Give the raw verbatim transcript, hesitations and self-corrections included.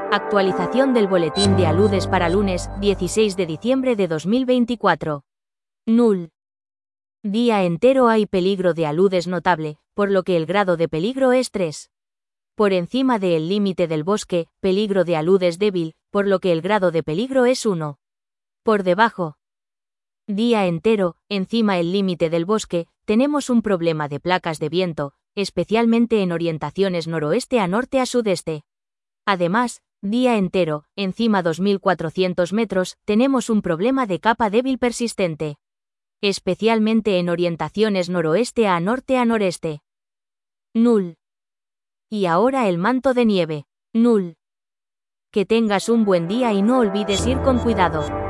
Actualización del boletín de aludes para lunes, dieciséis de diciembre de dos mil veinticuatro. Null. Día entero hay peligro de aludes notable, por lo que el grado de peligro es tres. Por encima del límite del bosque, peligro de aludes débil, por lo que el grado de peligro es uno. Por debajo. Día entero, encima el límite del bosque, tenemos un problema de placas de viento, especialmente en orientaciones noroeste a norte a sudeste. Además, día entero, encima dos mil cuatrocientos metros, tenemos un problema de capa débil persistente. Especialmente en orientaciones noroeste a norte a noreste. Null. Y ahora el manto de nieve. Null. Que tengas un buen día y no olvides ir con cuidado.